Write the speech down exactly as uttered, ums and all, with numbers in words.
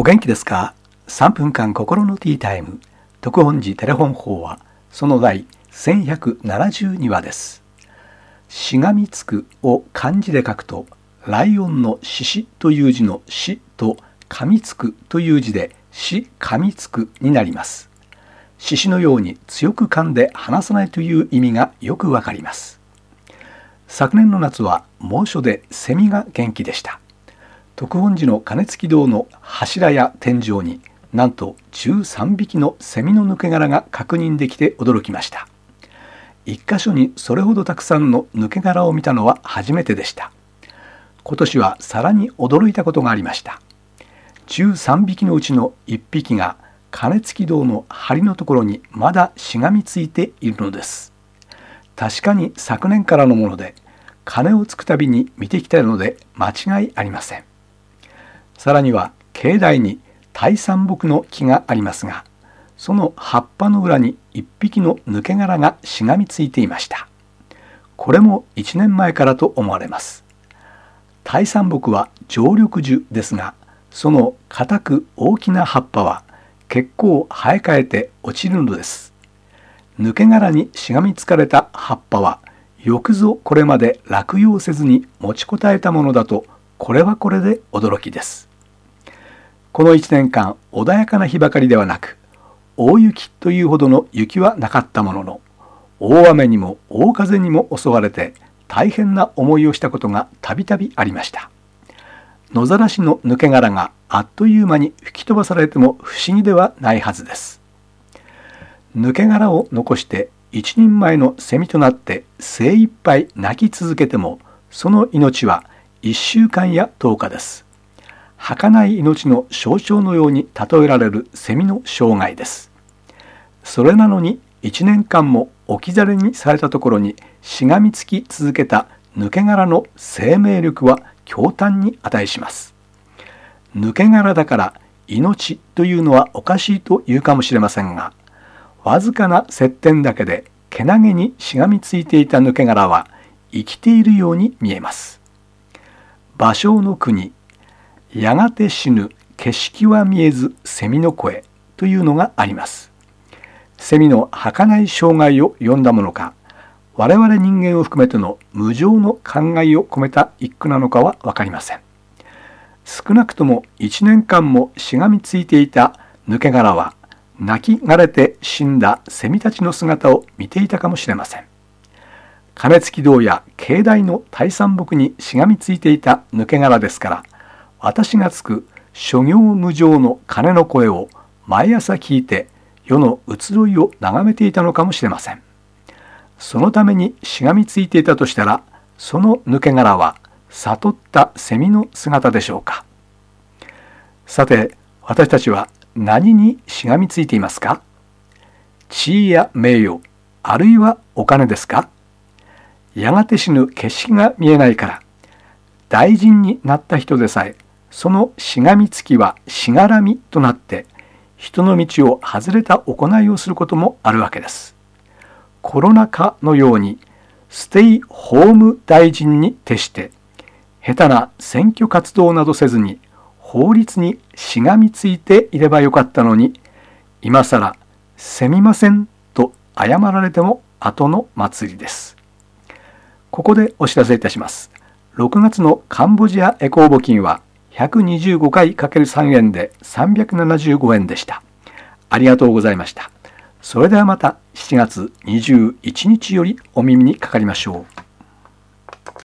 お元気ですか？さんぷんかん心のティータイム、徳本寺テレフォン法話、その第せんひゃくななじゅうにわです。しがみつくを漢字で書くと、ライオンの獅子という字のしと噛みつくという字でし噛みつくになります。獅子のように強く噛んで離さないという意味がよくわかります。昨年の夏は猛暑でセミが元気でした。徳本寺の鐘付堂の柱や天井になんとじゅうさんびきのセミの抜け殻が確認できて驚きました。一箇所にそれほどたくさんの抜け殻を見たのは初めてでした。今年はさらに驚いたことがありました。じゅうさんびきのうちのいっぴきが鐘付堂の梁のところにまだしがみついているのです。確かに昨年からのもので、鐘をつくたびに見てきたので間違いありません。さらには境内に大山木の木がありますが、その葉っぱの裏に一匹の抜け殻がしがみついていました。これも一年前からと思われます。大山木は常緑樹ですが、その硬く大きな葉っぱは結構生え替えて落ちるのです。抜け殻にしがみつかれた葉っぱはよくぞこれまで落葉せずに持ちこたえたものだと、これはこれで驚きです。このいちねんかん穏やかな日ばかりではなく、大雪というほどの雪はなかったものの、大雨にも大風にも襲われて大変な思いをしたことがたびたびありました。野ざらしの抜け殻があっという間に吹き飛ばされても不思議ではないはずです。抜け殻を残して一人前のセミとなって精一杯鳴き続けても、その命はいっしゅうかんやとおかです。儚い命の象徴のように例えられるセミの生涯です。それなのにいちねんかんも置き去りにされたところにしがみつき続けた抜け殻の生命力は驚嘆に値します。抜け殻だから命というのはおかしいと言うかもしれませんが、わずかな接点だけでけなげにしがみついていた抜け殻は生きているように見えます。芭蕉の国、やがて死ぬ景色は見えずセミの声というのがあります。セミの儚い生涯を詠んだものか、我々人間を含めての無常の考えを込めた一句なのかは分かりません。少なくともいちねんかんもしがみついていた抜け殻は、泣き枯れて死んだセミたちの姿を見ていたかもしれません。鐘付堂や境内の大山木にしがみついていた抜け殻ですから、私がつく諸行無常の鐘の声を毎朝聞いて世の移ろいを眺めていたのかもしれません。そのためにしがみついていたとしたら、その抜け殻は悟ったセミの姿でしょうか。さて、私たちは何にしがみついていますか？地位や名誉、あるいはお金ですか？やがて死ぬ景色が見えないから、大臣になった人でさえ、そのしがみつきはしがらみとなって、人の道を外れた行いをすることもあるわけです。コロナ禍のように、ステイホーム大臣に徹して、下手な選挙活動などせずに、法律にしがみついていればよかったのに、今さらすみませんと謝られても後の祭りです。ここでお知らせいたします。ろくがつのカンボジアエコー募金はひゃくにじゅうごかいかけるさんえんでさんびゃくななじゅうごえんでした。ありがとうございました。それではまたしちがつにじゅういちにちよりお耳にかかりましょう。